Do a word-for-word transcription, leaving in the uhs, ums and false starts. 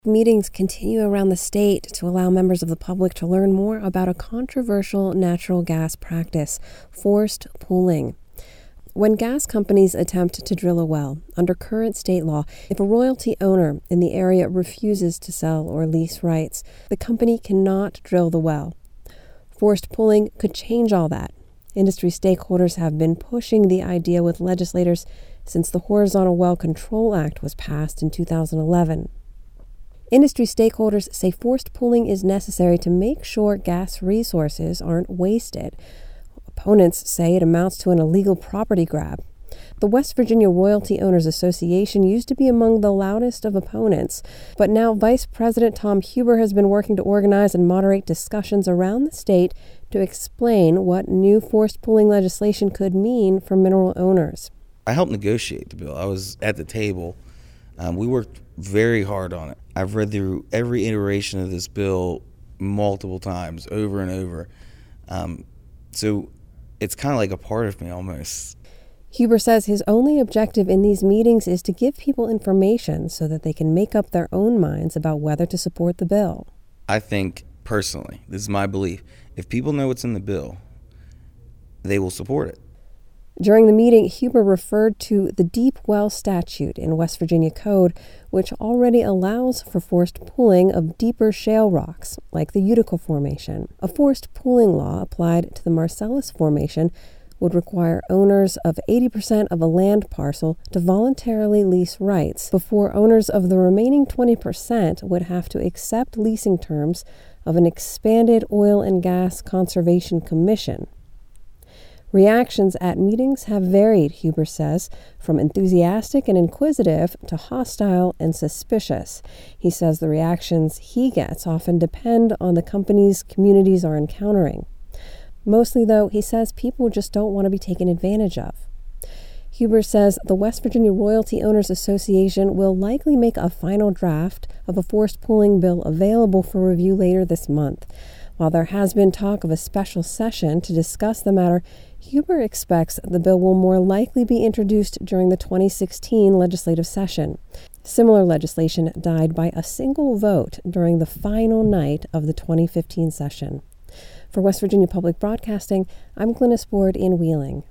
Meetings continue around the state to allow members of the public to learn more about a controversial natural gas practice, forced pooling. When gas companies attempt to drill a well, under current state law, if a royalty owner in the area refuses to sell or lease rights, the company cannot drill the well. Forced pooling could change all that. Industry stakeholders have been pushing the idea with legislators since the Horizontal Well Control Act was passed in two thousand eleven. Industry stakeholders say forced pooling is necessary to make sure gas resources aren't wasted. Opponents say it amounts to an illegal property grab. The West Virginia Royalty Owners Association used to be among the loudest of opponents, but now Vice President Tom Huber has been working to organize and moderate discussions around the state to explain what new forced pooling legislation could mean for mineral owners. I helped negotiate the bill. I was at the table. Um, we worked very hard on it. I've read through every iteration of this bill multiple times, over and over. Um, so it's kind of like a part of me almost. Huber says his only objective in these meetings is to give people information so that they can make up their own minds about whether to support the bill. I think, personally, this is my belief, if people know what's in the bill, they will support it. During the meeting, Huber referred to the Deep Well Statute in West Virginia Code, which already allows for forced pooling of deeper shale rocks, like the Utica Formation. A forced pooling law applied to the Marcellus Formation would require owners of eighty percent of a land parcel to voluntarily lease rights before owners of the remaining twenty percent would have to accept leasing terms of an expanded Oil and Gas Conservation Commission. Reactions at meetings have varied, Huber says, from enthusiastic and inquisitive to hostile and suspicious. He says the reactions he gets often depend on the companies communities are encountering. Mostly, though, he says people just don't want to be taken advantage of. Huber says the West Virginia Royalty Owners Association will likely make a final draft of a forced pooling bill available for review later this month. While there has been talk of a special session to discuss the matter, Huber expects the bill will more likely be introduced during the twenty sixteen legislative session. Similar legislation died by a single vote during the final night of the twenty fifteen session. For West Virginia Public Broadcasting, I'm Glynis Board in Wheeling.